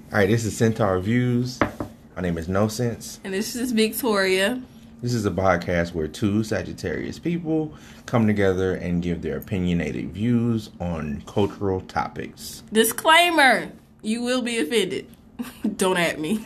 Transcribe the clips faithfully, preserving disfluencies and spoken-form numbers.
All right, this is Centaur Views. My name is No Sense. And this is Victoria. This is a podcast where two Sagittarius people come together and give their opinionated views on cultural topics. Disclaimer, you will be offended. Don't at me.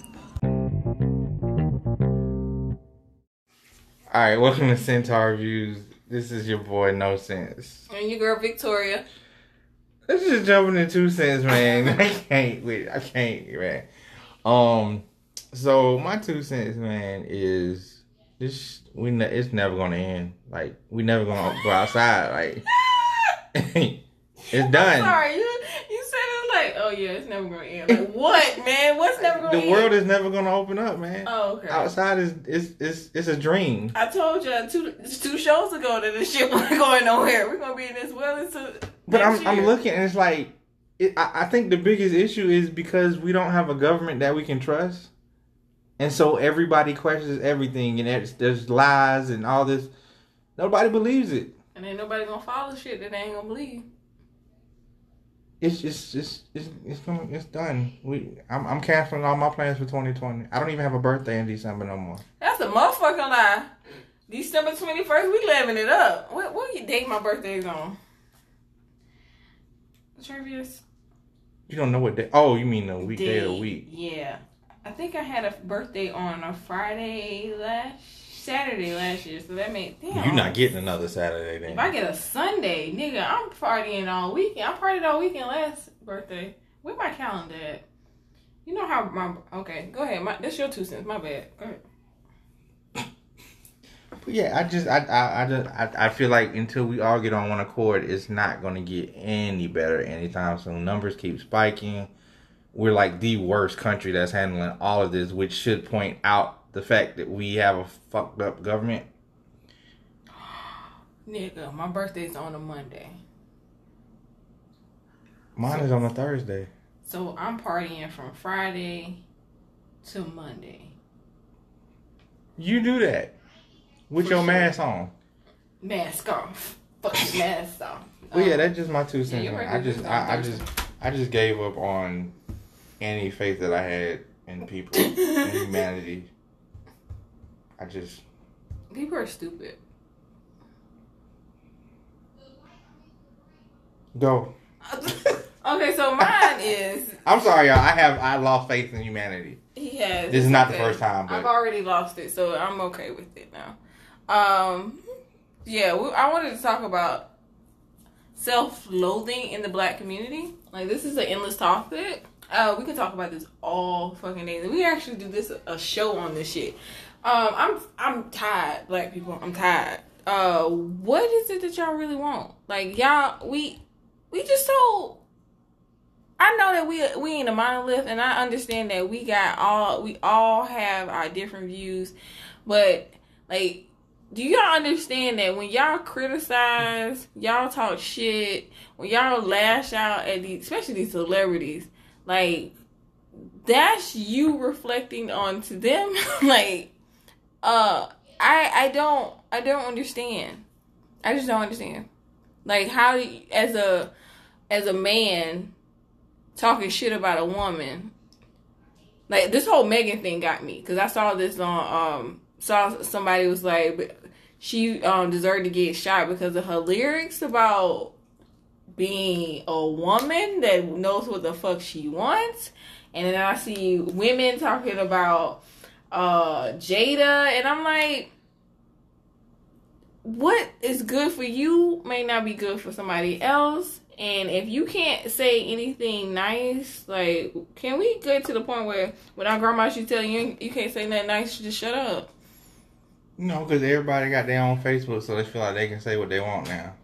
All right, welcome to Centaur Views. This is your boy No Sense. And your girl Victoria. Let's just jump into two cents, man. I can't wait. I can't, man. Um, so my two cents, man, is this. We ne- it's never gonna end. Like we never gonna go outside. Like it's done. I'm sorry, you you said it like, oh yeah, it's never gonna end. Like what, man? What's never gonna the end? The world is never gonna open up, man. Oh, okay. Outside is is is it's a dream. I told you two two shows ago that this shit wasn't going nowhere. We're gonna be in this well into. But I'm I'm looking and it's like it, I, I think the biggest issue is because we don't have a government that we can trust, and so everybody questions everything, and there's, there's lies and all this. Nobody believes it, and ain't nobody gonna follow shit that they ain't gonna believe. It's just it's it's it's gonna, it's done. We I'm I'm canceling all my plans for twenty twenty. I don't even have a birthday in December no more. That's a motherfucking lie. December twenty-first, we living it up. What what you date my birthday's on? Travius. You don't know what day? Oh, you mean the weekday of the week? Yeah, I think I had a birthday on a Friday last Saturday last year, so that made damn. You're not getting another Saturday then. If I get a Sunday, nigga, I'm partying all weekend. I partied all weekend last birthday. Where my calendar at? You know how my okay? Go ahead. My that's your two cents. My bad. Go ahead. Yeah, I just, I, I, I just, I, I feel like until we all get on one accord, it's not going to get any better anytime soon. Numbers keep spiking. We're like the worst country that's handling all of this, which should point out the fact that we have a fucked up government. Nigga, my birthday's on a Monday. Mine so, is on a Thursday. So I'm partying from Friday to Monday. You do that. With For your sure. mask on. Mask off. Fucking mask off. Well, um, yeah, that's just my two cents. Yeah, I just, I, I just, I just gave up on any faith that I had in people and humanity. I just. People are stupid. Go. Okay, so mine is. I'm sorry, y'all. I have I lost faith in humanity. He has. This is not okay. the first time. But... I've already lost it, so I'm okay with it now. Um, yeah, we, I wanted to talk about self-loathing in the black community. Like, this is an endless topic. Uh, we can talk about this all fucking days. We actually do this a show on this shit. Um, I'm I'm tired, black people. I'm tired. Uh, what is it that y'all really want? Like, y'all, we we just so. I know that we we ain't a monolith, and I understand that we got all we all have our different views, but like. Do y'all understand that when y'all criticize, y'all talk shit, when y'all lash out at these, especially these celebrities, like, that's you reflecting onto them? Like, uh, I I don't, I don't understand. I just don't understand. Like, how do you, as a, as a man, talking shit about a woman, like, this whole Megan thing got me, because I saw this on, um, saw somebody was like, she um, deserved to get shot because of her lyrics about being a woman that knows what the fuck she wants. And then I see women talking about uh, Jada, and I'm like, what is good for you may not be good for somebody else. And if you can't say anything nice, like, can we get to the point where when our grandma should tell you you can't say nothing nice, just shut up? No, because everybody got their own Facebook, so they feel like they can say what they want now.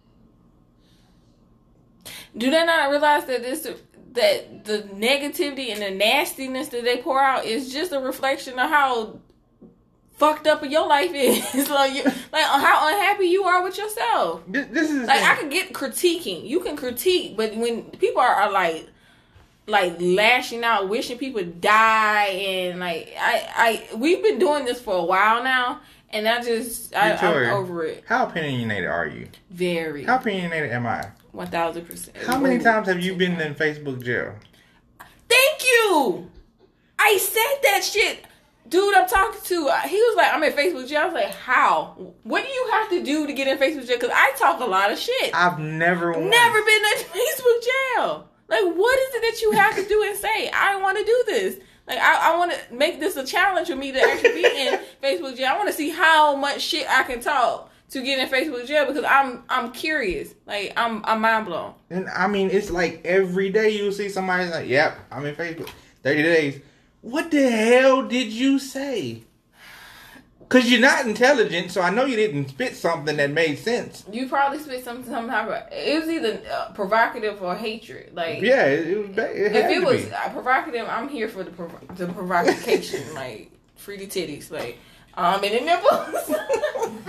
Do they not realize that this, that the negativity and the nastiness that they pour out is just a reflection of how fucked up your life is? Like, you, like how unhappy you are with yourself. This, this is like, I can get critiquing. You can critique, but when people are, are like. like lashing out, wishing people die, and like I, I, we've been doing this for a while now, and I just, I, Victoria, I'm over it. How opinionated are you? Very. How opinionated am I? One thousand percent. How many times have you been in Facebook jail? Thank you. you. I said that shit. Dude I'm talking to, he was like, I'm in Facebook jail. I was like, how? What do you have to do to get in Facebook jail? Because I talk a lot of shit. I've never Never been in Facebook jail. Like, what is it that you have to do and say? I want to do this. Like, I, I want to make this a challenge for me to actually be in Facebook jail. I want to see how much shit I can talk to get in Facebook jail because I'm I'm curious. Like, I'm I'm mind blown. And I mean, it's like every day you see somebody like, yep, I'm in Facebook. thirty days. What the hell did you say? Because you're not intelligent, so I know you didn't spit something that made sense. You probably spit something, some type of, it was either uh, provocative or hatred. Like, yeah, it, it was. It if it was uh, provocative, I'm here for the prov- the provocation. Like, free the titties, like, um, and the nipples. um,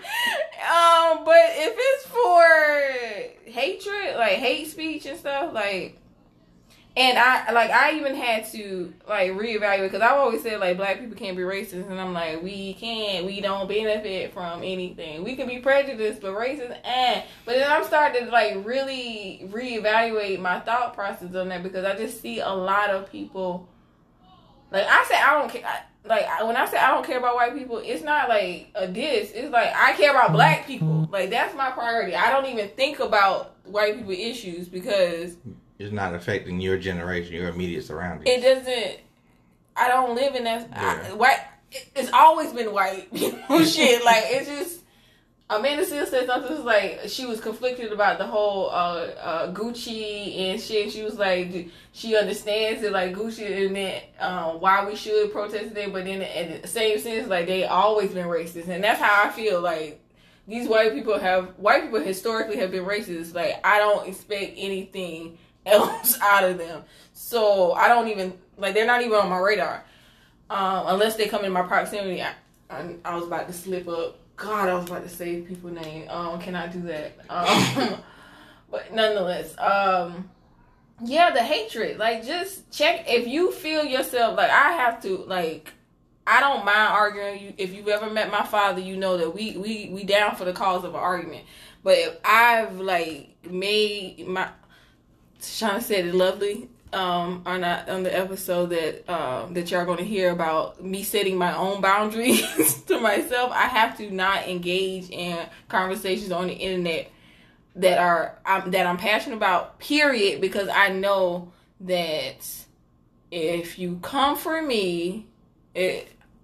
but if it's for hatred, like hate speech and stuff, like. And I, like, I even had to, like, reevaluate, because I've always said, like, black people can't be racist, and I'm like, we can't, we don't benefit from anything. We can be prejudiced, but racist, eh. But then I'm starting to, like, really reevaluate my thought process on that, because I just see a lot of people, like, I say I don't care, I, like, when I say I don't care about white people, it's not, like, a diss, it's like, I care about black people. Like, that's my priority. I don't even think about white people issues, because... It's not affecting your generation, your immediate surroundings. It doesn't. I don't live in that. Yeah. I, white. It's always been white people shit. Like, it's just. Amanda Seales said something. It was like she was conflicted about the whole uh, uh, Gucci and shit. She was like, she understands it, like Gucci, and then um, why we should protest it. But then, in the same sense, like they always been racist, and that's how I feel. Like these white people have white people historically have been racist. Like I don't expect anything else out of them, so I don't even like they're not even on my radar um, unless they come in my proximity. I, I, I was about to slip up. God, I was about to say people's name. Um, can I do that? Um, but nonetheless, um, yeah, the hatred. Like, just check if you feel yourself. Like, I have to. Like, I don't mind arguing. You, if you've ever met my father, you know that we we we down for the cause of an argument. But if I've like made my Shauna said it lovely um, on, a, on the episode that uh, that y'all going to hear about me setting my own boundaries to myself. I have to not engage in conversations on the internet that are um, that I'm passionate about. Period, because I know that if you come for me, it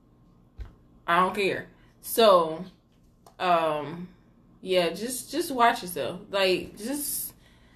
I don't care. So, um, yeah, just just watch yourself. Like just.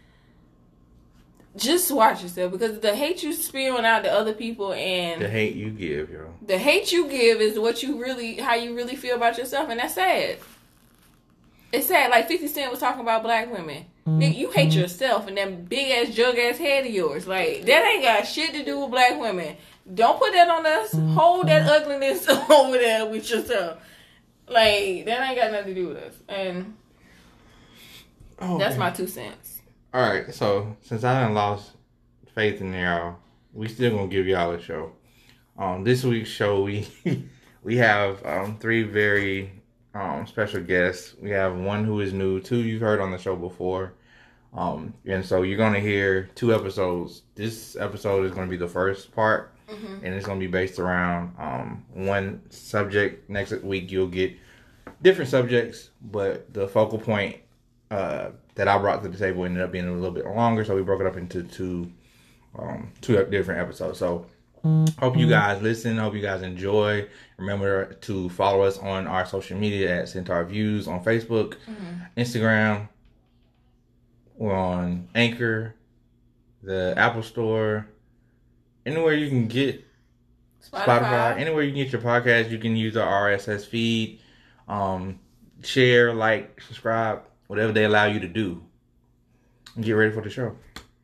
Just watch yourself, because the hate you spewing out to other people and the hate you give, yo. The hate you give is what you really, how you really feel about yourself, and that's sad. It's sad. Like fifty Cent was talking about black women. Nigga, you hate yourself and that big ass jug ass head of yours. Like that ain't got shit to do with black women. Don't put that on us. Hold that ugliness over there with yourself. Like that ain't got nothing to do with us. And oh, that's man. my two cents. All right, so since I done lost faith in y'all, we still gonna give y'all a show. Um, this week's show, we we have um three very um special guests. We have one who is new, two you've heard on the show before, um, and so you're gonna hear two episodes. This episode is gonna be the first part, mm-hmm. and it's gonna be based around um one subject. Next week you'll get different subjects, but the focal point uh. that I brought to the table ended up being a little bit longer, so we broke it up into two um, two different episodes. So hope you guys listen. Hope you guys enjoy. Remember to follow us on our social media at Centaur Views on Facebook, mm-hmm. Instagram. We're on Anchor, the Apple Store, anywhere you can get Spotify. Spotify anywhere you can get your podcast. You can use our R S S feed. Um, share, like, subscribe. Whatever they allow you to do. Get ready for the show.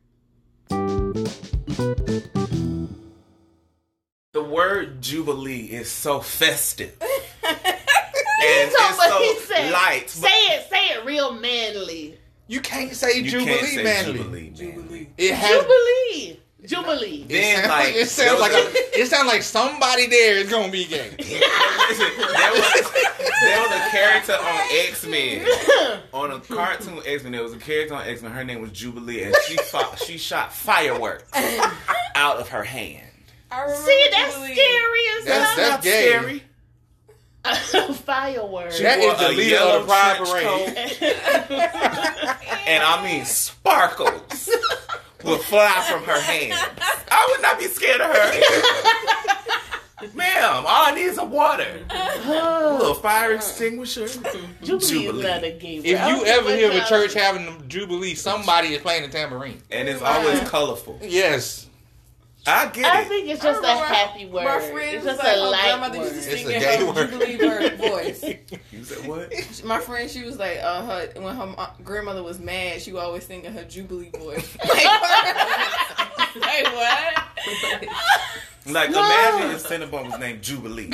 The word Jubilee is so festive. and it's so said, light. Say it, say it real manly. You can't say you Jubilee can't say manly. Jubilee, manly. It has, Jubilee. Jubilee. Then, it sounds like, like it sounds like a, a, it sounds like somebody there is gonna be gay. Listen, there was there was a character on X-Men, on a cartoon X-Men. There was a character on X-Men. Her name was Jubilee, and she fought, she shot fireworks out of her hand. I remember See, that's Jubilee. scary as That's- hell. that's Not gay. scary. Fireworks. That wore is the a leader yellow of the Pride trench Parade. And I mean sparkles will fly from her hands. I would not be scared of her. Ma'am, all I need is a water. A little fire extinguisher. Jubilee, Jubilee. is not a gay word. If I you don't ever know hear of a what church y'all- having a jubilee, somebody is playing the tambourine. And it's always colorful. Yes. I get I it. think it's I just a remember happy word. My friend It's was just like, a oh, light grandmother word. used to It's sing a in gay her word. Jubilee bird voice. You said what? My friend, she was like, uh, her when her mo- grandmother was mad, she would always sing in her Jubilee voice. Like, like what? Like, No. imagine if Cinnabon was named Jubilee.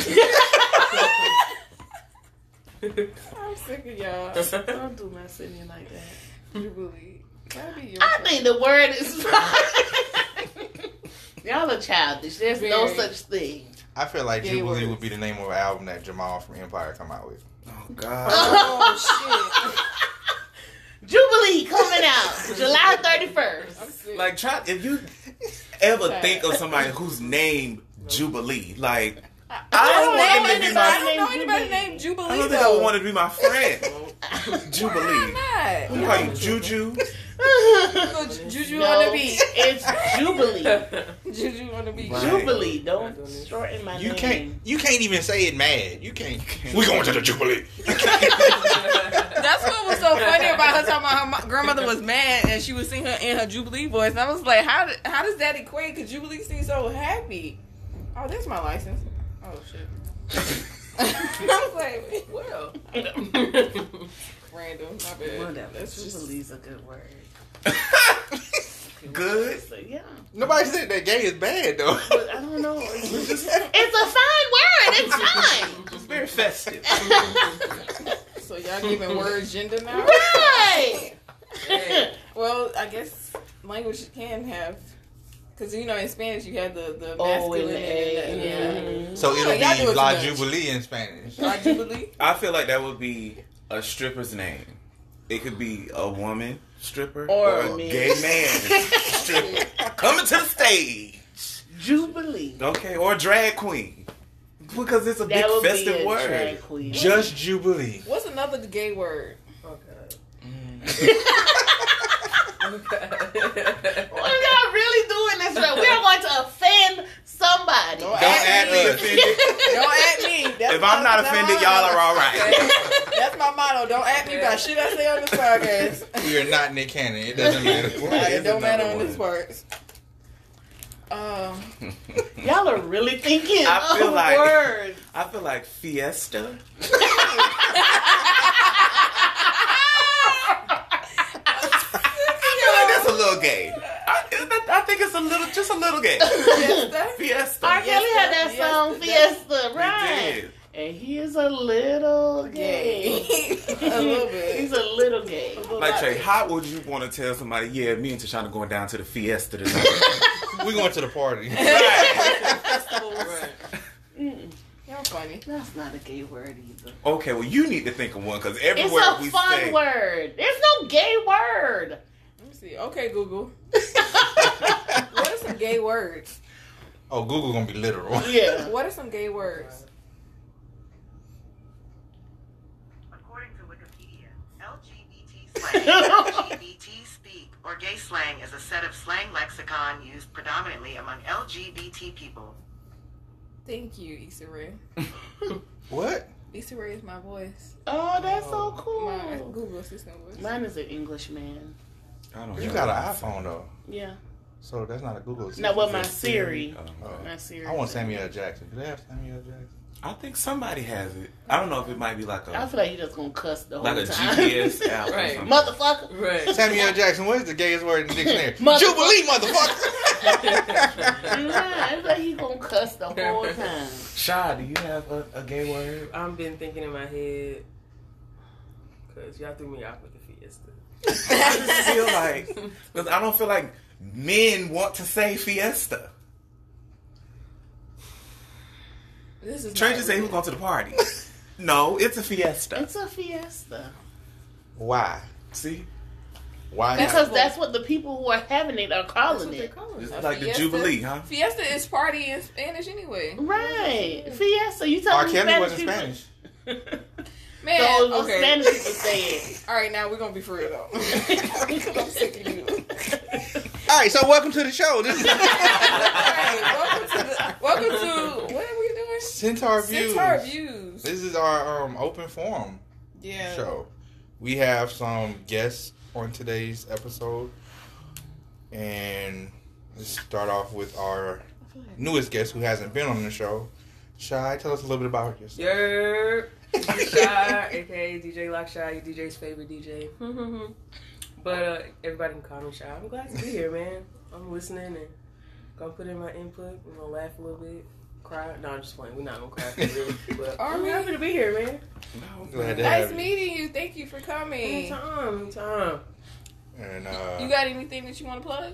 I'm sick of y'all. Don't do my singing like that. Jubilee. Gotta be your I turn. think the word is y'all are childish. There's no Very. such thing. I feel like Gay Jubilee words. would be the name of an album that Jamal from Empire come out with. Oh, God. Oh Jubilee coming out July shit. I'm thirty-first. sick. Like, try if you ever Okay. think of somebody whose name Jubilee, like, I I don't know want them to anybody- be my- I don't know anybody named Jubilee. I don't think I though. would want to be my friend. Why Jubilee. not? I'm calling you Juju. Go Juju No, on the beat. it's Jubilee. Juju on the beat. Right. Jubilee. Don't shorten my You name. can't. You can't even say it mad. You can't. We going to the Jubilee. That's what was so funny about her talking about her mo- grandmother was mad and she was singing her in her Jubilee voice. And I was like, how did, how does that equate? Because Jubilee seems so happy. Oh, that's my license. Oh, shit. I was like, well. Random. My bad. Whatever. That's just... Jubilee's a good word. Good. So, yeah. Nobody said that gay is bad though. But I don't know. It's, just, it's a fine word. It's fine. It's very festive. So y'all giving words gender now? Right. Well, I guess language can have... Because, you know, in Spanish you have the, the Oh, masculine and the and the... Yeah. A. So it'll Y'all do be it La too much. Jubilee in Spanish. La Jubilee? I feel like that would be a stripper's name. It could be a woman stripper Or or, a a man. gay man stripper coming to the stage. Jubilee. Okay, or a drag queen. Because it's a That would big be festive a word. drag queen. Just Jubilee. What's another gay word? Oh, God. Okay. What are y'all really doing this for? We are going to offend somebody. Don't Don't at add me. me offended. Don't at me. That's If my- I'm not that's offended, my y'all motto. are all right. Okay? That's my motto. Don't at me about shit I say on this podcast. We are not Nick Cannon. It doesn't matter. Right, it Here's don't matter another on this one. part. Um, Y'all are really thinking I feel of like- words. I feel like fiesta. I feel like that's a little gay. I, I think it's a little, just a little gay. Fiesta? Fiesta. R. Kelly had that Fiesta, song, Fiesta. Fiesta, He right? did. And he is a little gay. A little bit. He's a little gay. Like Trey, how would you want to tell somebody, yeah, me and Tashana going down to the fiesta tonight? We going to the party. Right. Mm, Y'all funny. that's not a gay word either. Okay, well, you need to think of one because It's everywhere a we fun say, word. There's no gay word. Let me see. Okay, Google. What are some gay words? Oh, Google gonna be literal. Yeah. What are some gay words? According to Wikipedia, L G B T slang, L G B T speak, or gay slang is a set of slang lexicon used predominantly among L G B T people. Thank you, Issa Rae. What? Issa Rae is my voice. Oh, that's so My cool. Google assistant voice. Mine is an Englishman. I don't You know. got an iPhone though, Yeah. so that's not a Google. No, well, my Is it Siri. Oh, Oh. My Siri. I want Samuel L. Jackson. Do they have Samuel L. Jackson? I think somebody has it. I don't know if it might be like I a feel like he just gonna cuss the whole like a time. G P S app or Right. something. Motherfucker. Right. Samuel L. Jackson. What is the gayest word in the dictionary? Motherfucker. Jubilee, motherfucker. Nah, it's like he gonna cuss the whole time. Sha, do you have a, a gay word? I've been thinking in my head because y'all threw me off with the fiesta. I just feel like, because I don't feel like men want to say fiesta. This is Trey not just said he was real. going to the party. No, it's a fiesta. It's a fiesta. Why? See? Why? Because Festival. that's what the people who are having it are That's calling what they're it. calling It's it. like the Fiesta. Jubilee, huh? Fiesta is party in Spanish anyway. Right. Fiesta. You tell R. me Kelly Spanish wasn't people. Spanish. Man, So the okay. Spanish people say it. All right, now we're gonna be for real though. Because I'm sick of you. All right, so welcome to the show. This is All right, welcome to the, welcome to what are we doing? Centaur Views. Centaur Views. This is our um, open forum Yeah. show. We have some guests on today's episode, and let's start off with our newest guest who hasn't been on the show. Shy, tell us a little bit about yourself. Yer. Shy, aka D J Lock Shy, your D J's favorite D J. But uh, everybody can call me Shy. I'm glad to be here, man. I'm listening and gonna put in my input. We're gonna laugh a little bit, cry. No, I'm just playing. We're not gonna cry for real. But Are I'm we? happy to be here, man. Glad to Nice have you. meeting you. Thank you for coming. Anytime, anytime. And uh, You got anything that you want to plug?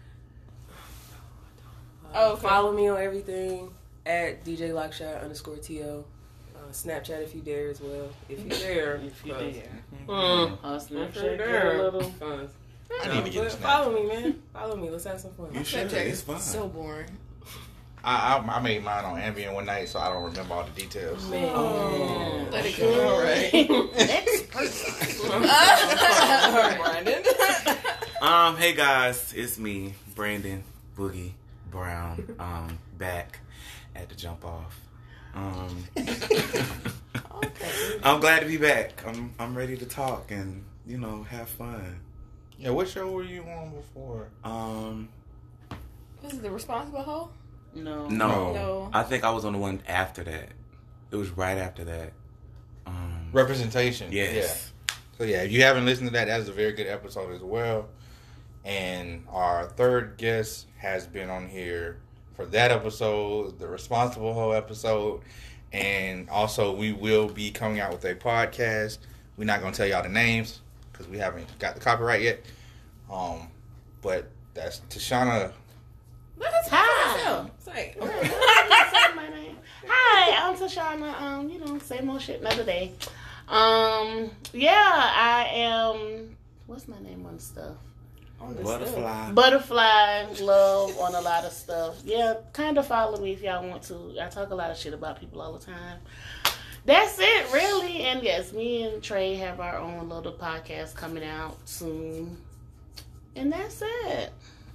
Uh, Oh, okay. Follow me on everything at D J Lockshot underscore T O. Uh, Snapchat if you dare as well. If you dare. If you Cause- dare. Mm. I'll If snap you shake dare. a little. Cause- I need to get a But snap. follow me, man. Follow me. Let's have some fun. You should. Snapchat It's is fun. so boring. I, I I made mine on Ambien one night, so I don't remember all the details. Man. Oh. Let it All go. right. Next person. Brandon. Um, hey guys, it's me, Brandon Boogie Brown. Um, back at the jump off. Um, Okay. I'm glad to be back. I'm I'm ready to talk and you know have fun. Yeah, what show were you on before? Um, This is the responsible hoe? No. no, No. I think I was on the one after that. It was right after that. Um, Representation. yes. Yeah. So yeah, if you haven't listened to that, that's a very good episode as well. And our third guest has been on here for that episode, the Responsible Hoe episode. And also we will be coming out with a podcast. We're not going to tell y'all the names because we haven't got the copyright yet. Um, but that's Tashana. That's Hi. It's like, Say my name. Hi, I'm Tashana. Um, you know, same old shit, another day. Um, yeah, I am. What's my name on stuff? Butterfly. Butterfly love on a lot of stuff. Yeah, kind of follow me if y'all want to. I talk a lot of shit about people all the time. That's it, really. And yes, me and Trey have our own little podcast coming out soon. And that's it.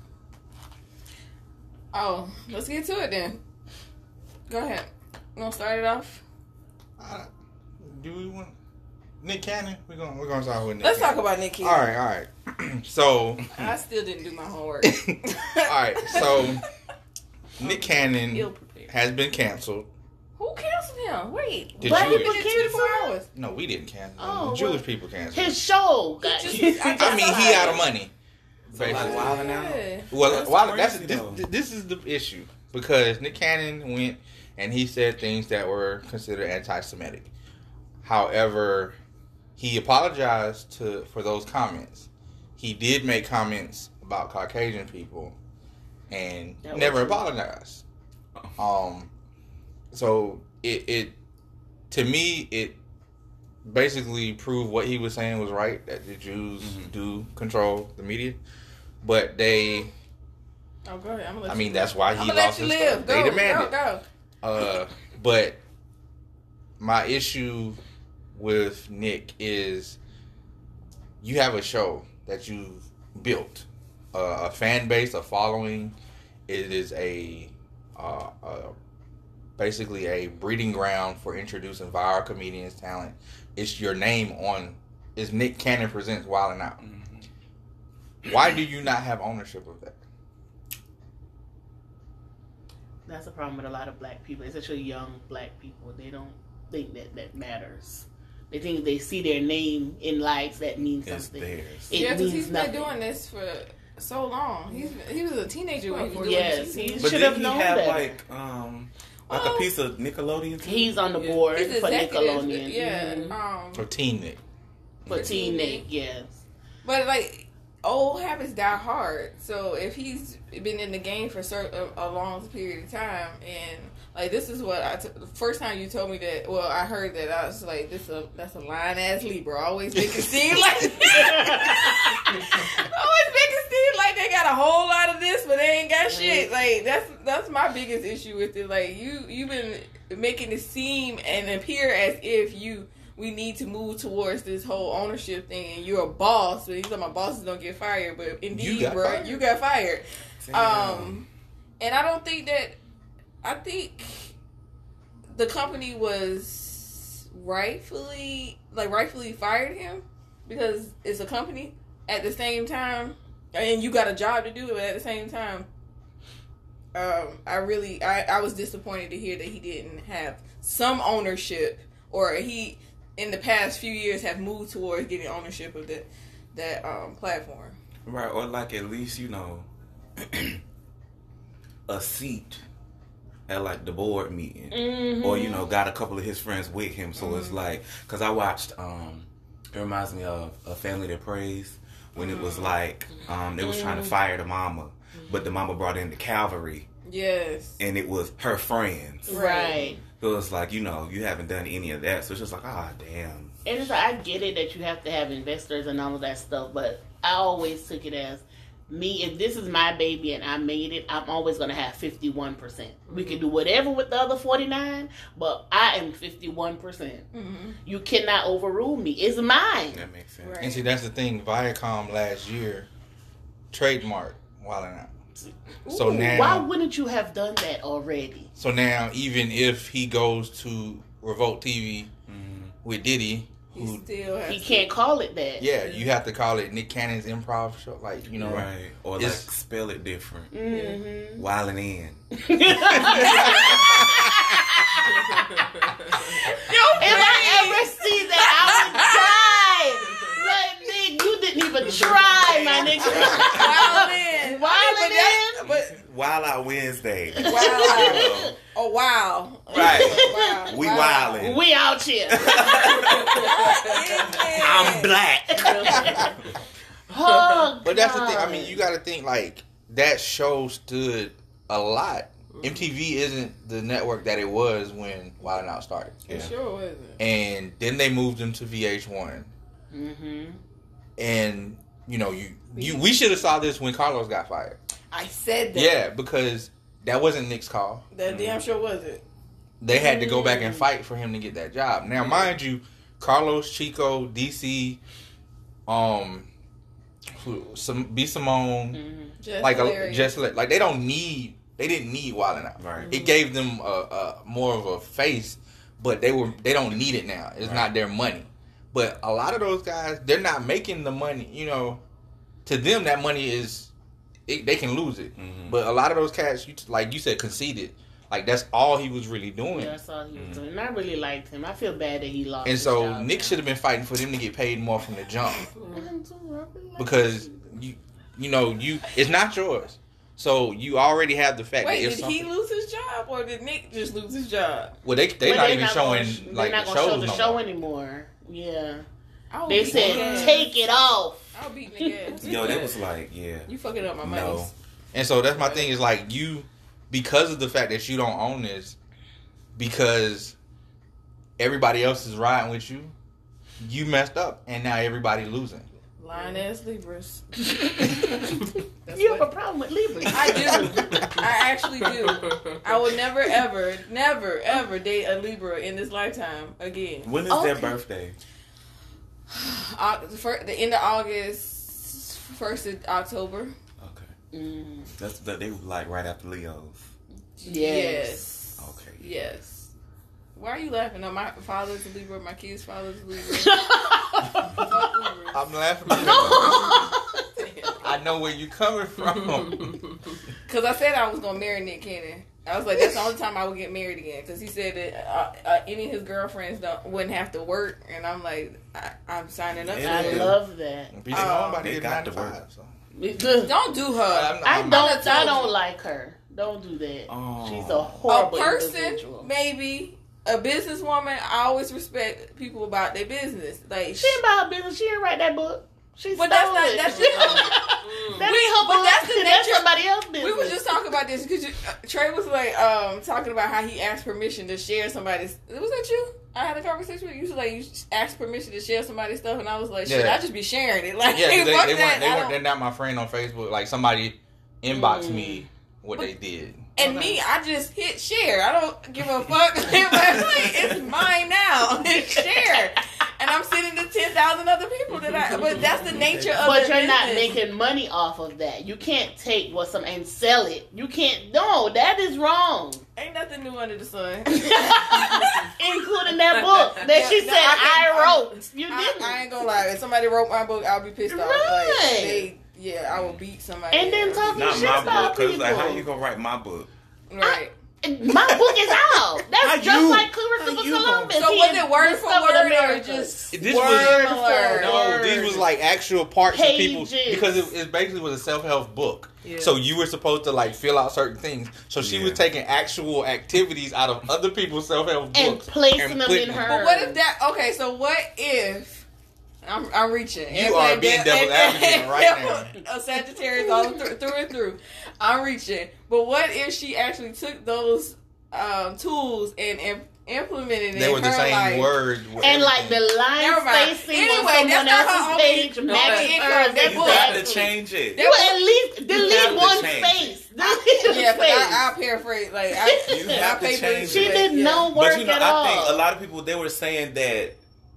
oh, let's get to it then. Go ahead. You want to start it off? Uh, do we want Nick Cannon? We're gonna we're gonna start with Nick. Let's talk Cannon. about Nick Cannon. All right, all right. So, I still didn't do my homework. all right. So, Nick Cannon Ill prepared. has been canceled. Who canceled him? Wait. Did Black you? people Within twenty-four cancel? hours. No, we didn't cancel. Oh, the Jewish well, people canceled. His show got Just- canceled. I mean, he out of money. Like Basically. wilding out. Yeah. Well, That's while that's crazy, this, though. this is the issue because Nick Cannon went and he said things that were considered anti-Semitic. However, he apologized to for those comments. He did make comments about Caucasian people and That was never true. apologized. Um, so it it to me it basically proved what he was saying was right, that the Jews Mhm. do control the media, but they. Oh, go ahead. I'm gonna let I you mean, live. that's why I'm he gonna let lost you his live. stuff. Go, They go, demanded. go. Uh, but my issue with Nick is you have a show that you've built, uh, a fan base, a following. It is a, uh, uh, basically a breeding ground for introducing viral comedians' talent. It's your name on. Is Nick Cannon Presents Wild 'N Out? Why do you not have ownership of that? That's the problem with a lot of black people, especially young black people. They don't think that that matters. They think they see their name in lights that means It's something. theirs. It Yeah, because means he's nothing. been doing this for so long. He's been, he was a teenager when he was doing Yes, this. he But should did have he known have better. like um like Well, a piece of Nickelodeon too? He's on the Yeah. board He's for executive. Nickelodeon. Yeah. Mhm. Um, For Teen Nick. For For Teen Teen Nick, Nick. yes. but like, old habits die hard. So if he's been in the game for certain, a, a long period of time, and like this is what I t- the first time you told me that. Well, I heard that I was like, this a that's a lying ass Libra. Always make it seem like always make it seem like they got a whole lot of this, but they ain't got shit. Like that's that's my biggest issue with it. Like you you've been making it seem and appear as if you. We need to move towards this whole ownership thing, and you're a boss. But you said my bosses don't get fired, but indeed, You got bro, fired. you got fired. Damn. Um, and I don't think that. I think the company was rightfully, like, rightfully fired him because it's a company. At the same time, and you got a job to do, but at the same time, um, I really, I, I was disappointed to hear that he didn't have some ownership, or he. In the past few years, have moved towards getting ownership of that that um, platform. Right, or like at least, you know, a seat at like the board meeting, Mm-hmm. or you know, got a couple of his friends with him. So mm-hmm. it's like, because I watched, um, it reminds me of A Family That Prays when mm-hmm. it was like um, they was trying to fire the mama, mm-hmm. but the mama brought in the cavalry. Yes, and it was her friends. Right. So it's like, you know, you haven't done any of that. So it's just like, ah, oh, damn. And it's like, I get it that you have to have investors and all of that stuff, but I always took it as, me, if this is my baby and I made it, I'm always going to have fifty-one percent. Mm-hmm. We can do whatever with the other forty-nine, but I am fifty-one percent. Mm-hmm. You cannot overrule me. It's mine. That makes sense. Right. And see, that's the thing. Viacom last year trademarked Wildin' Out. So Ooh, now, why wouldn't you have done that already? So now, even if he goes to Revolt T V mm-hmm. with Diddy, he who still has he to. can't call it that. Yeah, you have to call it Nick Cannon's Improv Show, like you know, right? Or like spell it different. Mm-hmm. Wildin' In. Yo, if I ever see that, I would die. Like, Nick, you didn't even try, my nigga. Wildin'. Wildin' In. But Wild Out Wednesday. Wow. Oh wow. Right. Wow. We wow. wildin'. We out here. I'm black. Oh, but that's the thing. I mean, you got to think like that show stood a lot. Mm-hmm. M T V isn't the network that it was when Wildin' Out started. It yeah. sure wasn't. And then they moved them to V H one. Mm-hmm. And you know, you you we should have saw this when Carlos got fired. I said that. Yeah, because that wasn't Nick's call. That damn sure wasn't. They had to go back and fight for him to get that job. Now, mind you, Carlos, Chico, D C, um, some B Simone, mm-hmm. Just like a, just like they don't need, they didn't need Wildin' Out. Right. It gave them a, a more of a face, but they were they don't need it now. It's right. not their money. But a lot of those guys, they're not making the money. You know, to them that money is. It, they can lose it, mm-hmm. but a lot of those cats, you, like you said, conceded. Like that's all he was really doing. Yeah, that's all he was mm-hmm. doing. And I really liked him. I feel bad that he lost. And his so job Nick now. should have been fighting for them to get paid more from the jump, because you, you know, you it's not yours. So you already have the fact Wait, that if did something, he lose his job or did Nick just lose his job? Well, they they're well, not they even not showing gonna, like they're not the gonna shows show the no show more. anymore. Yeah, I'll they said take it off. I'll beat nigga. Yo, that was like, yeah, you fucking up my money. No. And so that's my thing is like you, because of the fact that you don't own this, because everybody else is riding with you, you messed up, and now everybody losing. Lying ass Libras. You have a problem with Libras? I do. I actually do. I will never, ever, never, ever date a Libra in this lifetime again. When is okay. their birthday? Uh, the, first, the end of August, first of October. Mm. That's that they like right after Leo's. Yes. Okay. Yes. Why are you laughing? No, my father's a Libra. My kid's father's a Libra. I'm laughing. I know where you coming from. Because I said I was gonna marry Nick Cannon. I was like, that's the only time I would get married again. Because he said that uh, uh, any of his girlfriends don't, wouldn't have to work, and I'm like, I, I'm signing up. Yeah, for I it. love that. Be Um, nobody they get got nine to to work. five. So. Don't do her. I'm, I I'm, don't. I'm I don't like her. Don't do that. Oh. She's a A horrible person, individual. maybe a businesswoman. I always respect people about their business. Like She ain't about her business. She didn't write that book. She But that's stole not it. that's That We- ain't her but book. that's the That's nature- somebody else's business. We were just talking about this because uh, Trey was like um talking about how he asked permission to share somebody's. Was that you? I had a conversation with you. You was like you asked permission to share somebody's stuff, and I was like, shit, Yeah. I just be sharing it. Like, Yeah, 'cause they, fuck they that. weren't. They I weren't. don't- They're not my friend on Facebook. Like somebody inboxed Mm. me what they did. And me, I just hit share. I don't give a fuck. It's mine now. It's share. And I'm sending to ten thousand other people that I. But that's the nature of But the you're not business. making money off of that. You can't take what's some and sell it. You can't. No, that is wrong. Ain't nothing new under the sun. Including that book that Yeah, she no, said I can't- I, wrote. You I, didn't. I ain't gonna lie. If somebody wrote my book, I'll be pissed off. Right. Like, they, yeah, I will beat somebody. And then else. talking Not shit my about book, cause people. like, how you gonna write my book? Right. My book is out. That's How just you- like how Christopher you Columbus. So He was it word for discovered word or America. just This word was- for Word. No, word? these was like actual parts of people Pages. because it, it basically was a self help book. Yeah. So you were supposed to like fill out certain things. So she Yeah. was taking actual activities out of other people's self help And books placing and them putting in them- her. But what if that? Okay, so what if I'm, I'm reaching? You are being devil's advocate right now. A Sagittarius all through, through and through. I'm reaching. But what if she actually took those um, tools and im- implemented it They in were the her same life? word. with And like everything. the line Never mind. spacing Anyway, on someone that's not her else's only- page no, matches that- hers. that You book- got to Exactly. change it. You at least have delete to one change space. it. Delete Yeah, a but I, space. I'll paraphrase. Like I, You have I to pay for change this it. She shit, did yeah. no work But you know, at I all. think a lot of people they were saying that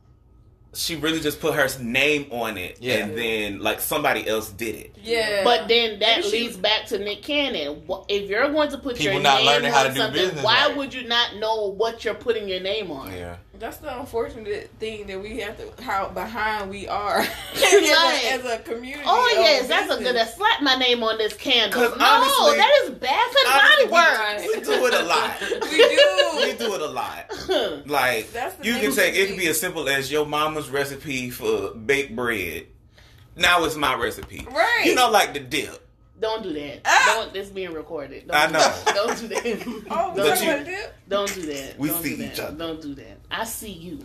she really just put her name on it, Yeah. and then like somebody else did it. Yeah, But then that Maybe she- leads back to Nick Cannon. Wh- If you're going to put People your not name learning how on to do something, business why right. would you not know what you're putting your name on? Yeah. that's the unfortunate thing that we have to how behind we are Like- as, a, as a community. Oh of yes, that's a business. good. Slap my name on this candle. 'Cause No, honestly- that is bad for the body Honestly, work. We do it a lot. We do. We do it a lot. Like That's the you thing can with take it me. could be as simple as your mama's recipe for baked bread. Now it's my recipe. Right. You know, like the dip. Don't do that. Ah. Don't. This being recorded. Don't I do know. that. Don't do that. Oh, But what you- about it? Don't do that. We Don't see do that. each other. Don't do that. I see you.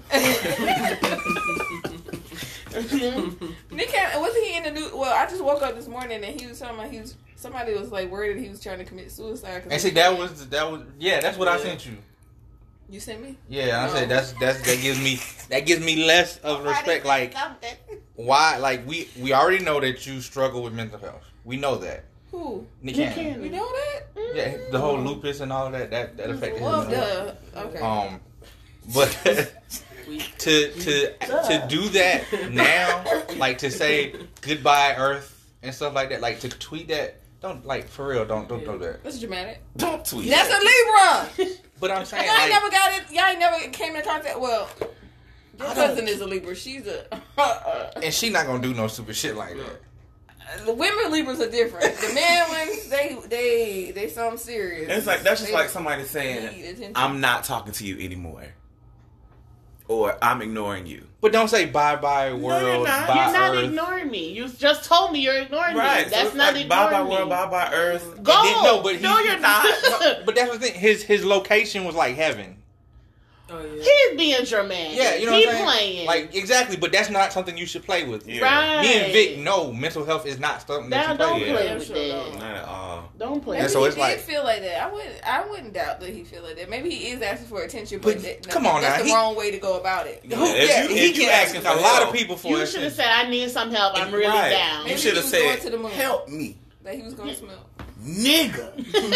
Nick, had- was he in the new? Well, I just woke up this morning and he was talking about he was. Somebody was like worried that he was trying to commit suicide. 'cause And see, that was that was yeah. That's what I Yeah. sent you. You sent me. Yeah, I No. said that's that's that gives me that gives me less of respect. Like why? Like we we already know that you struggle with mental health. We know that. Who? Nick Nick Cannon. Cannon. We know that. Yeah, the whole lupus and all of that that that affected his Well, mental health. duh. Okay. Um, but to to to do that now, like to say goodbye Earth and stuff like that, like to tweet that, don't like for real, don't don't do that. That's dramatic. Don't tweet. That's it. a Libra. But I'm saying Y'all ain't like, never got it. Y'all ain't never came in contact. Well, your I don't- cousin is a Libra. She's a. and she not gonna do no stupid shit like that. The women Libras are different. The men ones, they they they something serious. It's like that's just They like somebody need saying, attention. "I'm not talking to you anymore," or "I'm ignoring you." But don't say bye bye world, you're not. bye You're not Earth. ignoring me. You just told me you're ignoring Right. me. So That's it's not like, ignoring bye bye me. world, bye bye Earth. Go. And then- no, but he- no, you're not. But that's the thing. His his location was like heaven. Oh yeah. He's being dramatic. Yeah, you know he what I'm saying? playing. Like exactly, but that's not something you should play with. Yeah. right. Me and Vic know mental health is not something that Now you don't play play with. Yeah, with sure that. don't. Not at all. Don't play. Maybe And so he it's did like- feel like that. I wouldn't. I wouldn't doubt that he feel like that. Maybe he is asking for attention, But but, that, come on that's now, the he- wrong way to go about it. Yeah, Who- if yeah, you- he if you can ask asking a for lot help, of people for You that should have shit. said, "I need some help. I'm really Right. down." You Maybe should he have was going said, to the moon. "Help me, That he was going to smell. nigga."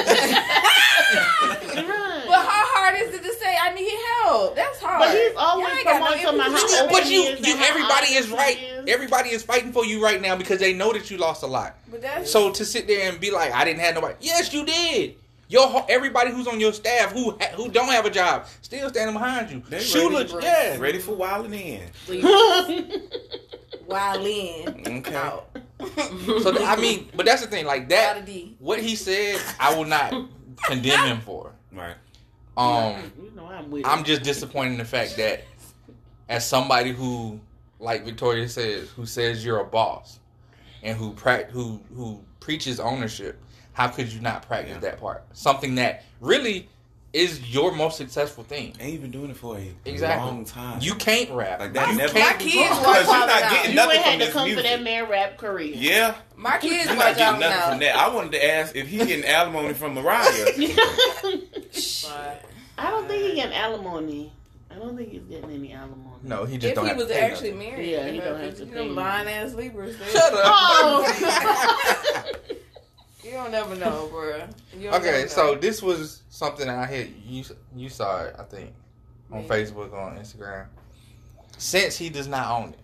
Right. But how hard is it to say I need help? That's hard. But he's always Y'all ain't got no promoting something empathy. how old But he you, is you and how everybody is honest he right. is. Everybody is fighting for you right now because they know that you lost a lot. But that's So to sit there and be like, I didn't have nobody. Yes, you did. Your whole- everybody who's on your staff who ha- who don't have a job still standing behind you. They Shula, ready, bro. yeah. Ready for wilding in. wild in. Okay. Out. So th- I mean, but that's the thing. Like Out that, of D. what he said, I will not condemn him for. Right. you Um, know I'm with I'm it. just disappointed in the fact that, as somebody who, like Victoria says, who says you're a boss, and who prac- who who preaches ownership, how could you not practice Yeah. that part? Something that really is your most successful thing. And you've been doing it for a Exactly. long time. You can't rap. Like that You never. can't My be kids wrong. watch Because you're Wild not N' getting Out. You nothing ain't from had to this come music. for that man rap career. Yeah. My kids You're watch not getting out nothing now. from that. I wanted to ask if he getting alimony from Mariah. But I don't think he getting alimony. I don't think he's getting any alimony. No, he just If don't he have was to pay actually nothing. married, Yeah, he you don't know, have to you pay know, lying ass Libras. They, Shut up. Oh. You don't never know, bro. You don't Okay, never so know. this was something I hit. You you saw it, I think, on Yeah. Facebook, on Instagram. Since he does not own it,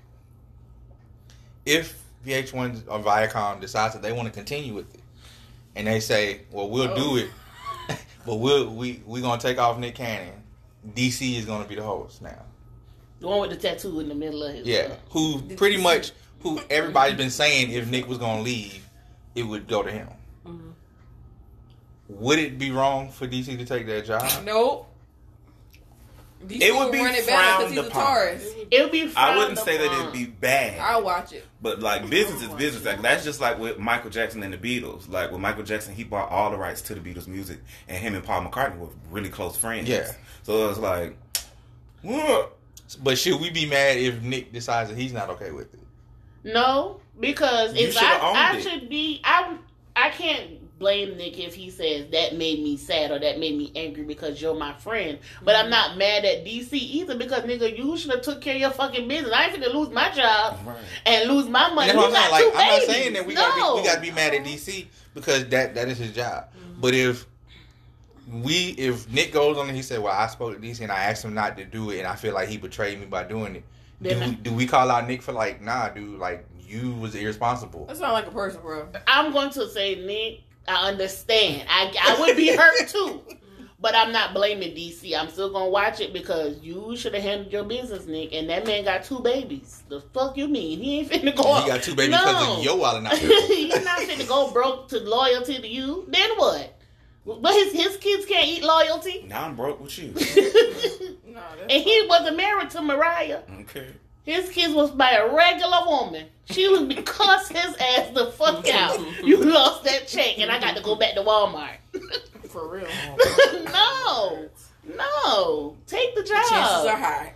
if V H one or Viacom decides that they want to continue with it, and they say, "Well, we'll Oh. do it, but we'll we we gonna take off Nick Cannon. D C is gonna be the host now." The one with the tattoo in the middle of his. Yeah, who pretty much who everybody's been saying if Nick was gonna leave, it would go to him. Mhm. Would it be wrong for D C to take that job? Nope. D C It would be run it back 'cause frowned he's a upon. Taurus. It would be. I frowned wouldn't say that upon. it'd be bad. I'll watch it. But like business is business. Like that's just like with Michael Jackson and the Beatles. Like with Michael Jackson, he bought all the rights to the Beatles music, and him and Paul McCartney were really close friends. Yeah. So it was like, what? But should we be mad if Nick decides that he's not okay with it? No, because You if should've I, owned I it. should be, I I can't blame Nick if he says that made me sad or that made me angry because you're my friend. But I'm not mad at D C either because nigga, you should have took care of your fucking business. I ain't finna lose my job Right. and lose my money. That's what We I'm saying. got two Like, I'm not babies. saying that we no. gotta be, we gotta be mad at D C because that that is his job. But if we if Nick goes on and he said, "Well, I spoke to D C and I asked him not to do it, and I feel like he betrayed me by doing it," do Then I- we, do we call out Nick for like, nah, dude, like you was irresponsible? That sounds like a person, bro. I'm going to say Nick. I understand. I I would be hurt too. But I'm not blaming D C. I'm still gonna watch it because you should have handled your business, Nick. And that man got two babies. The fuck you mean? He ain't finna go. He got two babies No. because of your wallet. Not He's not finna go broke to loyalty to you. Then what? But his his kids can't eat loyalty. Now I'm broke with you. No, that's And he wasn't married to Mariah. Okay. His kids was by a regular woman. She was be cuss his ass the fuck out. You lost that check, and I got to go back to Walmart. for real. no, no, take the job. Chances are high.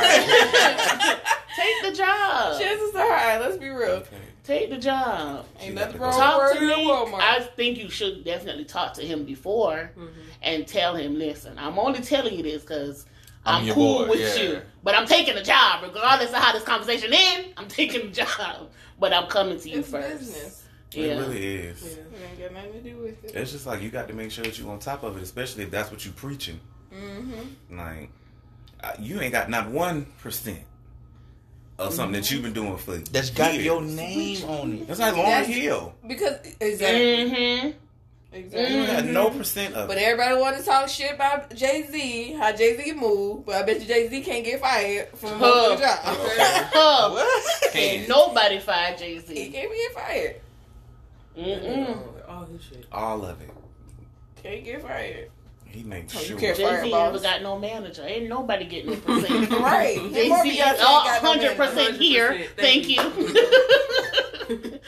Take the job. Chances are high. Let's be real. Okay. Take the job. Ain't She nothing got to wrong go. with Talk to working at me. Walmart. I think you should definitely talk to him before and tell him, listen, I'm only telling you this because I'm I'm, your cool boy, with yeah. you. But I'm taking the job. Regardless of how this conversation ends, I'm taking the job. But I'm coming to you It's first. business. It Yeah. really is. It ain't got nothing to do with it. It's just like you got to make sure that you're on top of it, especially if that's what you're preaching. Mm-hmm. Like, uh, you ain't got not one percent of something that you've been doing for That's got years. your name on it. That's like Lauren That's- Hill. Because exactly, Mm-hmm. exactly. You got Mhm. no percent of But it. everybody want to talk shit about Jay Z, how Jay Z moved. But I bet you Jay Z can't get fired from a Huh. motherfucking job. Huh. What? Ain't nobody fired He Jay-Z. can't get fired. Mm-mm. All his shit. All of it. Can't get fired. He makes Oh, you sure. can't- Jay-Z Fire never boss. got no manager. Ain't nobody getting no percent. Right. Him or Jay-Z Beyonce is ain't all got no one hundred percent manager. here. one hundred percent. Thank Thank you.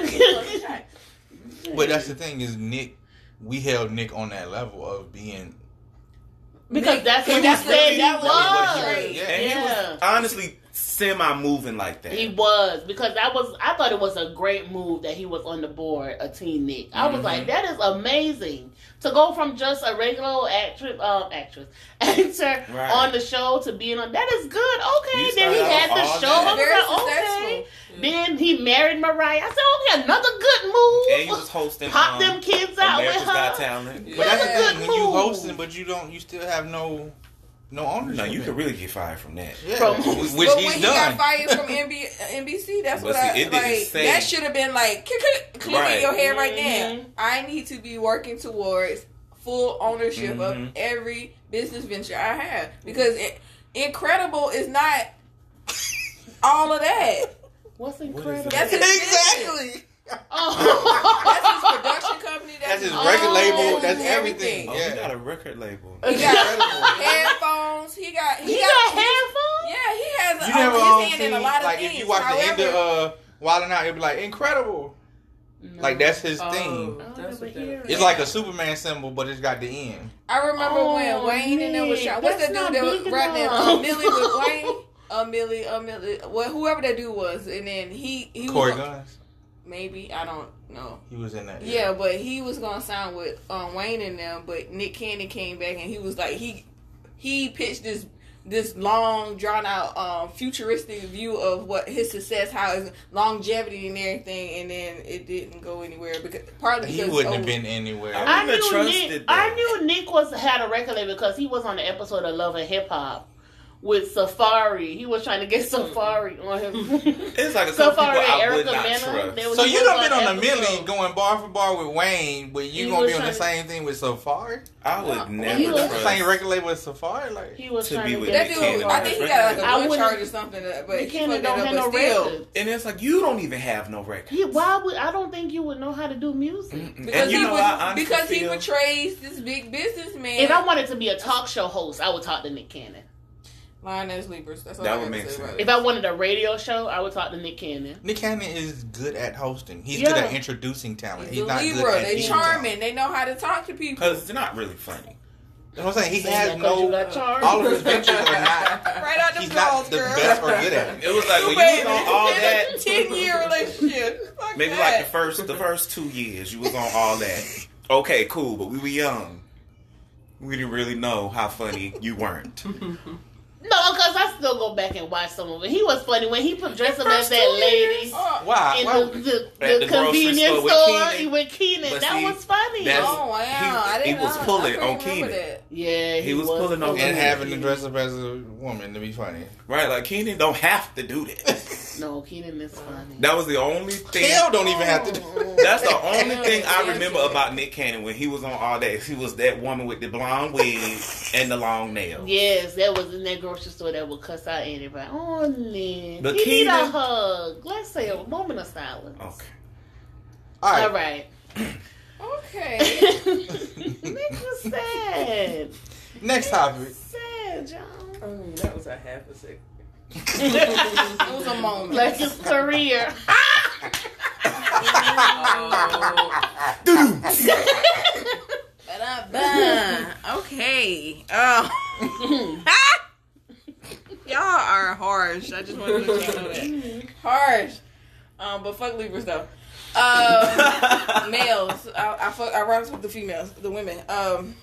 But that's the thing is Nick. We held Nick on that level of being. Because that's what he That's said he that was was. what he was. Yeah. And he Yeah. was honestly semi-moving like that. He was, because that was, I thought it was a great move that he was on the board, a Teen Nick. I was Mhm. like, that is amazing. To go from just a regular actress, um, actress, actor Right. on the show to being on, that is good. Okay, You then he started had off the all show. that. I was Very like, successful. okay. Then he married Mariah. I said, okay, another good move. And he was hosting Pop um, them kids out America's with her. Got Talent. But that's the Yeah. thing when you Move. hosting, but you don't, you still have no, no ownership. No, you in it. could really get fired from that. Yeah, From- which But he's when he done. got fired from N B- N B C, that's But what see, I it didn't like. say- That should have been like, click, click, click Right. in your head right Mhm. now. I need to be working towards full ownership of Mhm. every business venture I have, because it, Incredible is not all of that. What's What is incredible? That's his Exactly. Oh. That's his production company. That's, That's his all- record label. that's That's his everything. Oh, Yeah. he got a record label. He got headphones. He got. He, He got, got headphones? Yeah, he has You uh, never his um, hand seen, in a lot of like things. if you watch However, the end of uh, Wild 'N Out, it'll be like incredible. No. Like that's his Oh, thing. I don't that's ever what hear that it. It's like a Superman symbol, but it's got the end. I remember Oh, when Wayne and them was Nick, trying. What's that's that dude not that was big rapping enough. uh, Millie with Wayne? A Millie, a Millie, well, whoever that dude was, and then he he Corey was Guns. maybe I don't know. He was in that. Yeah, but he was gonna sign with um, Wayne and them, but Nick Cannon came back and he was like he he pitched this this long drawn out um, futuristic view of what his success, how his longevity and everything, and then it didn't go anywhere because partly He because wouldn't oh, have been anywhere. I I wouldn't have knew trusted Nick. that. I knew Nick was had a record label because he was on the episode of Love and Hip Hop with Safari. He was trying to get Safari on him. It's like a couple Safari people and I would Erica not Mena. trust. They was- So he you was done been on a episode. milli going bar for bar with Wayne, but you He gonna was be on the trying- same thing with Safari? I would No, never he was- trust. Same record label with Safari? Like He was To trying be to with that get Nick dude. Cannon. I think he got like a I gun wouldn't- charge or something, but Nick he Cannon put that don't up, have but no still. record. And it's like you don't even have no record. He, why would I don't think you would know how to do music. Mm-mm. Because And you he know, was, I honestly because he feel- portrays this big businessman. If I wanted to be a talk show host, I would talk to Nick Cannon. Lioness Libras. That's all That I would gotta make say sense. about If it. I wanted a radio show, I would talk to Nick Cannon. Nick Cannon is good at hosting. He's Yeah. good at introducing talent. He's He's a not Libra. good at They being charming. talent. They know how to talk to people. Because they're not really funny. That's what I'm saying. He Saying has that 'cause you no. got charmed. All of his ventures are not. Right out the He's balls, not the girl. best or good at it. It was like You when made you was on all that. ten year relationship. Fuck Maybe that. like the first the first two years you was on all that. Okay, cool, but we were young. We didn't really know how funny you weren't. No, because I still go back and watch some of it. He was funny when he put dressed up as First that two lady years. Oh, Why? in Why? the, the, At the the grocery convenience store with store Keenan. with Keenan. But That see, was funny. that's- oh wow! he- I didn't he was know. pulling I couldn't on remember Keenan. that. Yeah, He was pulling on And Keenan. having to dress up as a woman to be funny. Right, like Keenan don't have to do that. No, Keenan is funny. That was the only thing. Kel don't even have to do Oh. That's the only thing I Yeah, remember yeah. about Nick Cannon when he was on all that. He was that woman with the blonde wig and the long nails. Yes, that was in that grocery store that would cuss out anybody. Oh, Nick. But He need a Keenan- hug. Let's say a moment of silence. Okay. All All right. right. Okay. Nick was sad. Next topic. Sad, John. Um, that was a half a second. It was a moment. Like his career. Ba-da-ba. Okay. Oh. Y'all are harsh. I just wanted to let y'all know that. Harsh. Um, but fuck Libras though. Um, males. I, I fuck. I rocks with the females, the women. Um.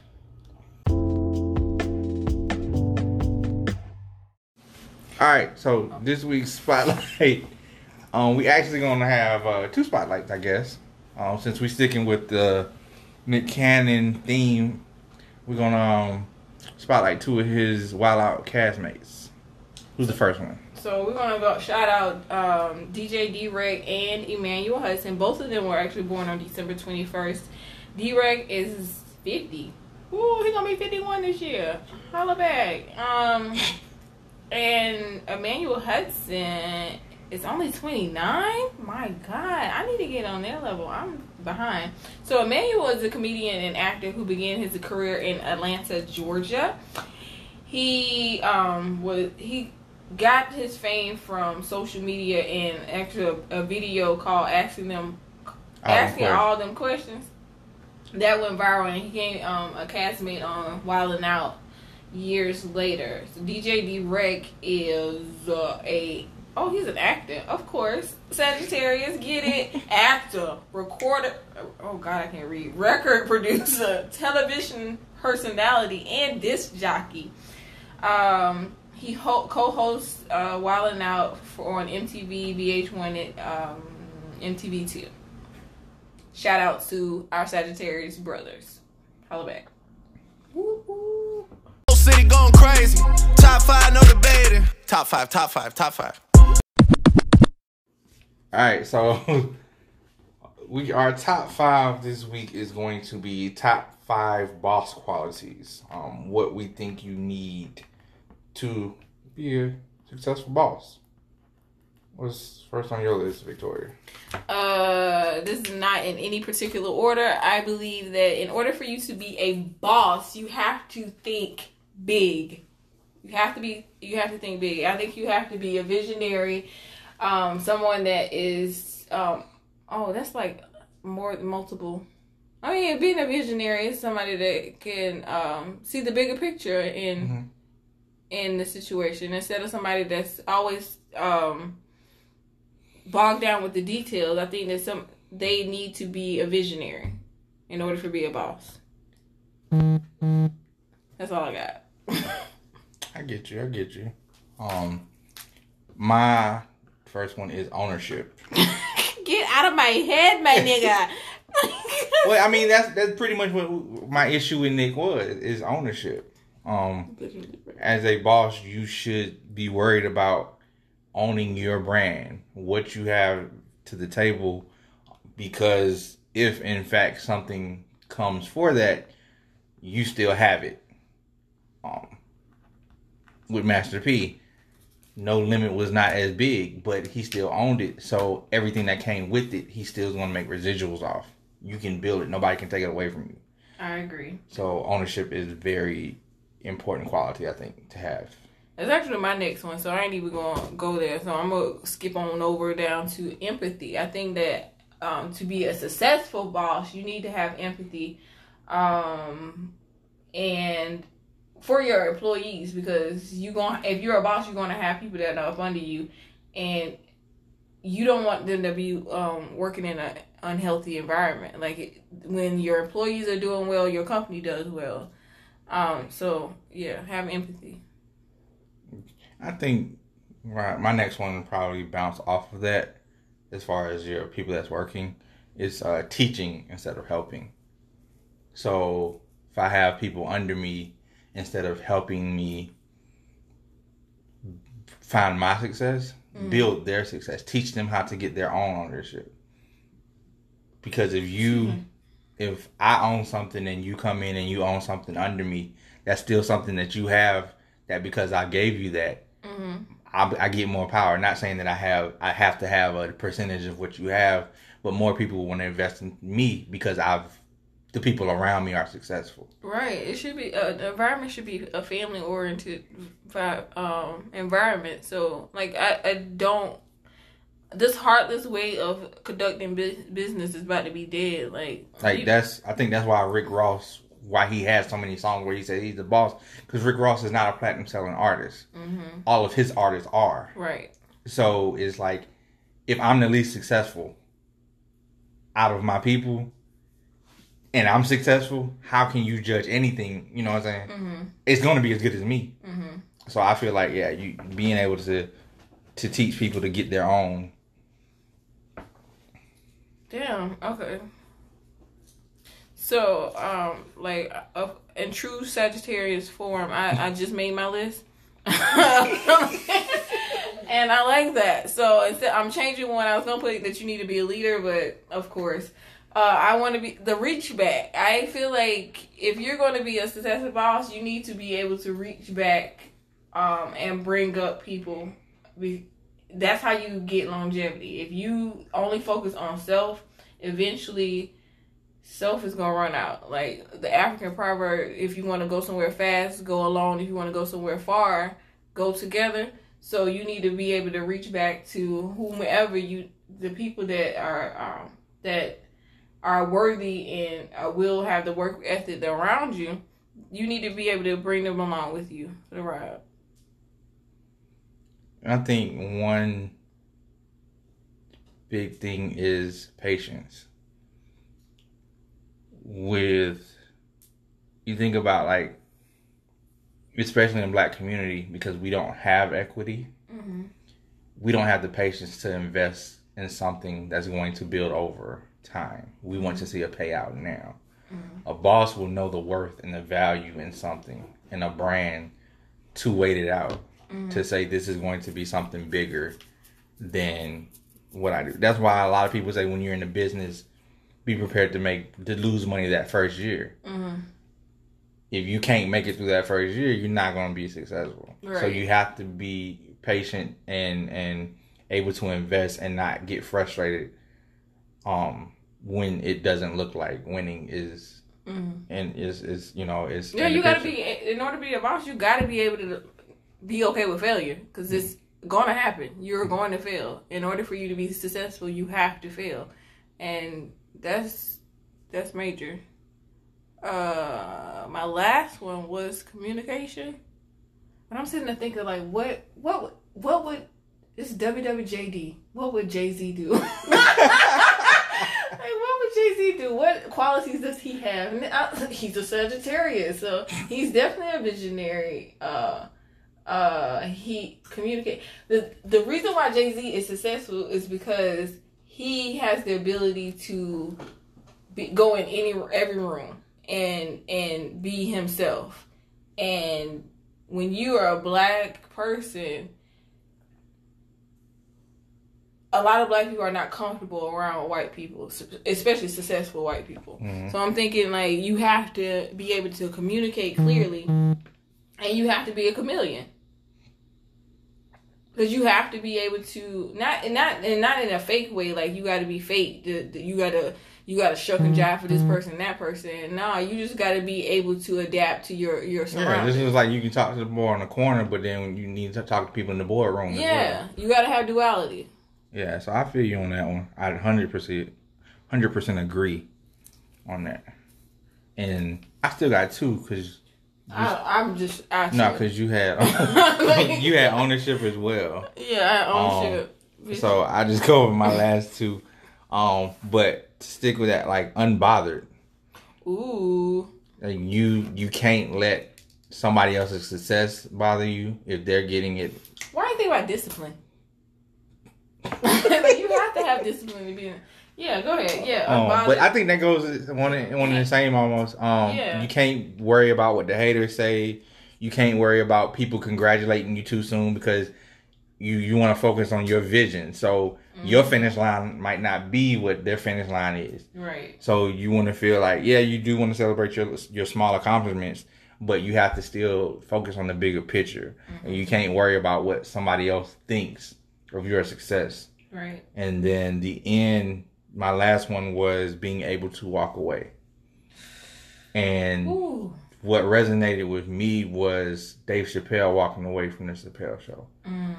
All right. So this week's spotlight, um, we actually gonna have uh, two spotlights, I guess. Um, since we sticking with the Nick Cannon theme, we're gonna um, spotlight two of his Wild Out castmates. Who's the first one? So we're gonna go shout out um, D J D-Rec and Emmanuel Hudson. Both of them were actually born on December twenty-first. D-Rec is fifty. Ooh, he gonna be fifty-one this year. Holla back. Um, and Emmanuel Hudson is only twenty-nine. My God, I need to get on their level. I'm behind. So Emmanuel is a comedian and actor who began his career in Atlanta, Georgia. He um was he. got his fame from social media and actually a, a video called asking them All asking them all them questions that went viral, and he became um, a castmate on Wildin' Out years later. So D J D-Rec is uh, a oh he's an actor, of course. Sagittarius, get it? Actor, recorder, oh god I can't read, record producer, television personality, and disc jockey. Um He ho- co-hosts uh, Wildin' Out for on M T V, V H one, and um, M T V two. Shout out to our Sagittarius brothers. Holla back. Woo-hoo. City going crazy. Top five, no debating. Top five, top five, top five. All right, so we our top five this week is going to be top five boss qualities. Um, what we think you need to be a successful boss. What's first on your list, Victoria? Uh, this is not in any particular order. I believe that in order for you to be a boss, you have to think big. You have to be. You have to think big. I think you have to be a visionary, um, someone that is um, Oh, that's like more multiple. I mean, being a visionary is somebody that can um, see the bigger picture in mm-hmm. in the situation instead of somebody that's always um, bogged down with the details. I think that some they need to be a visionary in order to be a boss. That's all I got. I get you. I get you. Um, my first one is ownership. Get out of my head, my nigga. Well, I mean, that's that's pretty much what my issue with Nick was, is ownership. Um, as a boss, you should be worried about owning your brand, what you have to the table, because if, in fact, something comes for that, you still have it. Um, with Master P, No Limit was not as big, but he still owned it. So everything that came with it, he still is going to make residuals off. You can build it. Nobody can take it away from you. I agree. So ownership is very important quality, I think, to have. That's actually my next one, so I ain't even going to go there. So I'm going to skip on over down to empathy. I think that um, to be a successful boss, you need to have empathy. Um, and for your employees, because you going if you're a boss, you're going to have people that are up under you, and you don't want them to be um, working in an unhealthy environment. Like it, when your employees are doing well, your company does well. Um, so yeah, have empathy. I think right, my next one will probably bounce off of that. As far as your people that's working, is uh, teaching instead of helping. So if I have people under me, instead of helping me find my success, mm-hmm. build their success, teach them how to get their own ownership. Because if you, mm-hmm. if I own something and you come in and you own something under me, that's still something that you have, that because I gave you that, mm-hmm. I, I get more power. Not saying that I have, I have to have a percentage of what you have, but more people want to invest in me because I've, the people around me are successful. Right. It should be, uh, the environment should be a family-oriented um, environment. So, like, I, I don't, this heartless way of conducting bu- business is about to be dead. Like, like you, that's, I think that's why Rick Ross, why he has so many songs where he said he's the boss. Because Rick Ross is not a platinum-selling artist. Mm-hmm. All of his artists are. Right. So, it's like, if I'm the least successful out of my people, and I'm successful, how can you judge anything? You know what I'm saying? Mm-hmm. It's going to be as good as me. Mm-hmm. So I feel like, yeah, you being able to to teach people to get their own. Damn. Okay. So, um, like, uh, in true Sagittarius form, I, I just made my list. And I like that. So instead, I'm changing one. I was going to put that you need to be a leader, but of course... Uh, I want to be the reach back. I feel like if you're going to be a successful boss, you need to be able to reach back um, and bring up people. That's how you get longevity. If you only focus on self, eventually self is going to run out. Like the African proverb, if you want to go somewhere fast, go alone. If you want to go somewhere far, go together. So you need to be able to reach back to whomever you, the people that are, um, that are worthy and uh, will have the work ethic around you. You need to be able to bring them along with you for the ride. I think one big thing is patience. With, you think about like, especially in the Black community, because we don't have equity, mm-hmm. we don't have the patience to invest in something that's going to build over time. We want to see a payout now. Mm-hmm. A boss will know the worth and the value in something, in a brand, to wait it out, mm-hmm. to say this is going to be something bigger than what I do. That's why a lot of people say when you're in the business, be prepared to make to lose money that first year. Mm-hmm. If you can't make it through that first year, you're not going to be successful. Right. So you have to be patient and and able to invest and not get frustrated um when it doesn't look like winning is mm-hmm. and is is you know is yeah you got to be, in order to be a boss, you got to be able to be okay with failure, because it's going to happen. You're going to fail. In order for you to be successful, you have to fail. and that's that's major. Uh, my last one was communication, and I'm sitting there thinking like, what, what, would- what would it's W W J D? What would Jay Z do? Like, what would Jay Z do? What qualities does he have? And I, he's a Sagittarius, so he's definitely a visionary. Uh, uh, he communicate. the The reason why Jay Z is successful is because he has the ability to be, go in any every room and and be himself. And when you are a black person, a lot of black people are not comfortable around white people, especially successful white people. Mm-hmm. So I'm thinking like you have to be able to communicate clearly, and you have to be a chameleon. Because you have to be able to not and not and not in a fake way. Like you got to be fake. The, the, you gotta you gotta shuck and jive for this person, and that person. No, you just got to be able to adapt to your your surroundings. Yeah, this is like you can talk to the boy on the corner, but then when you need to talk to people in the boardroom. Yeah, well. You got to have duality. Yeah, so I feel you on that one. I hundred percent, hundred percent agree on that. And I still got two because. I, I'm just actually. No, because you had you had ownership as well. Yeah, I had ownership. Um, so I just go with my last two. Um, but to stick with that, like unbothered. Ooh. Like you you can't let somebody else's success bother you if they're getting it. Why do you think about discipline? Like, you have to have discipline to be in. Yeah, go ahead. Yeah, um, but I think that goes one in, one in the same almost. Um, yeah. You can't worry about what the haters say. You can't worry about people congratulating you too soon because you, you want to focus on your vision. So mm-hmm. your finish line might not be what their finish line is. Right. So you want to feel like, yeah, you do want to celebrate your your small accomplishments, but you have to still focus on the bigger picture. Mm-hmm. And you can't worry about what somebody else thinks of your success. Right. And then the end, my last one was being able to walk away. And Ooh. What resonated with me was Dave Chappelle walking away from the Chappelle Show. Mm.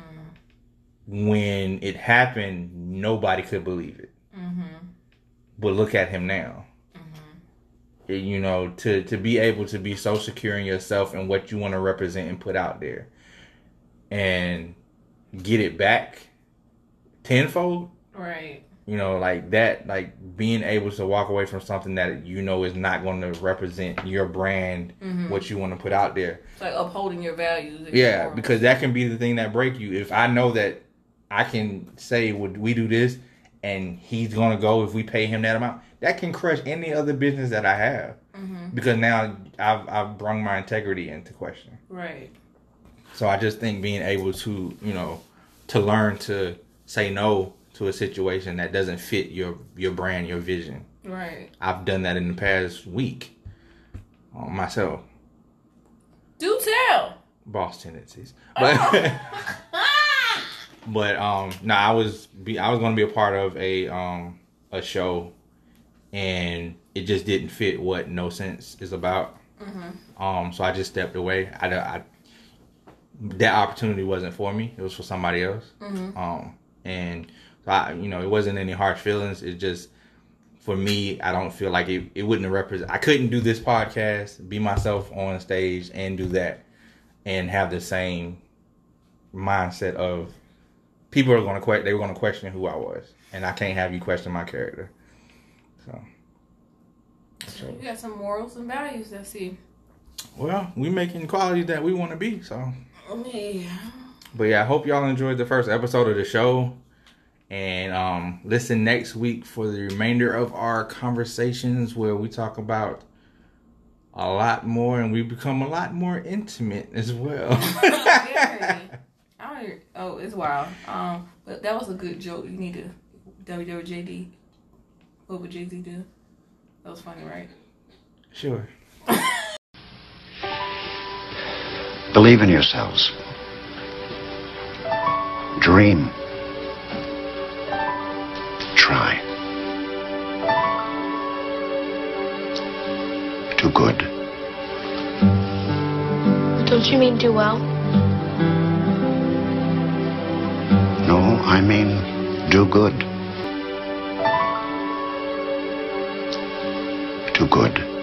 When it happened, nobody could believe it. Mm-hmm. But look at him now. Mm-hmm. It, you know, to, to be able to be so secure in yourself and what you want to represent and put out there. And get it back tenfold. Right. You know, like that, like being able to walk away from something that you know is not going to represent your brand, mm-hmm. what you want to put out there. It's like upholding your values. Yeah, because that can be the thing that break you. If I know that I can say, would we do this, and he's going to go if we pay him that amount, that can crush any other business that I have. Mm-hmm. Because now I've I've brought my integrity into question. Right. So I just think being able to, you know, to learn to say no to a situation that doesn't fit your your brand, your vision. Right. I've done that in the past week uh, myself. Do tell. Boss tendencies, but oh. but um, no, I was be I was going to be a part of a um a show, and it just didn't fit what No Sense is about. Mm-hmm. Um, so I just stepped away. I, I that opportunity wasn't for me. It was for somebody else. Mm-hmm. Um, and so I, you know, it wasn't any harsh feelings. It just, for me, I don't feel like it, it wouldn't represent. I couldn't do this podcast, be myself on stage, and do that, and have the same mindset of people are going to que- they were going to question who I was, and I can't have you question my character. So, so. You got some morals and values. Let's see. Well, we making qualities that we want to be. So. Yeah. But yeah, I hope y'all enjoyed the first episode of the show. And um, listen next week for the remainder of our conversations where we talk about a lot more and we become a lot more intimate as well. I don't, oh, it's wild. Um, but that was a good joke. You need to W W J D. What would Jay-Z do? That was funny, right? Sure. Believe in yourselves. Dream. Try. Do good. Don't you mean do well? No, I mean do good. too good.